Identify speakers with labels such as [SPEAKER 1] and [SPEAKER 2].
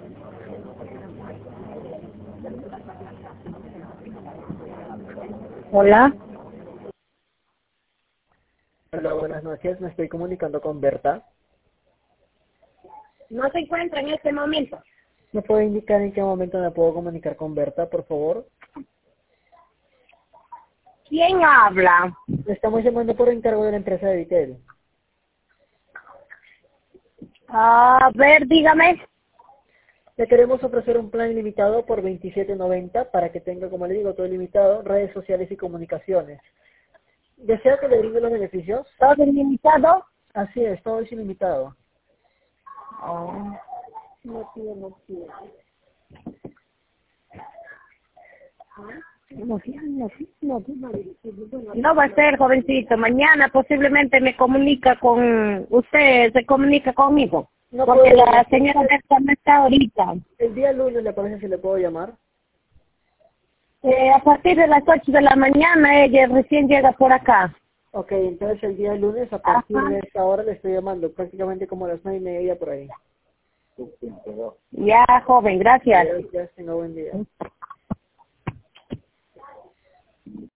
[SPEAKER 1] Hola.
[SPEAKER 2] Hola, buenas noches. Me estoy comunicando con Berta.
[SPEAKER 1] No se encuentra en este momento.
[SPEAKER 2] ¿Me puede indicar en qué momento me puedo comunicar con Berta, por favor?
[SPEAKER 1] ¿Quién habla?
[SPEAKER 2] Le estamos llamando por encargo de la empresa de Vitel.
[SPEAKER 1] A ver, dígame.
[SPEAKER 2] Le queremos ofrecer un plan ilimitado por 27.90 para que tenga, como le digo, todo ilimitado, redes sociales y comunicaciones. ¿Desea que le brinde los beneficios?
[SPEAKER 1] ¿Todo ilimitado?
[SPEAKER 2] Así es, todo es ilimitado.
[SPEAKER 1] Oh, no tiene. No va a ser, jovencito. Mañana posiblemente me comunica con usted, se comunica conmigo.
[SPEAKER 2] No
[SPEAKER 1] Porque
[SPEAKER 2] puedo,
[SPEAKER 1] la señora Berta no está ahorita.
[SPEAKER 2] el día lunes, ¿le parece si le puedo llamar?
[SPEAKER 1] A partir de las 8 de la mañana ella recién llega por acá.
[SPEAKER 2] Ok, entonces el día lunes a partir de esta hora le estoy llamando, prácticamente como a las 9:30 por ahí.
[SPEAKER 1] Ya, joven, gracias.
[SPEAKER 2] Gracias, tenga buen día.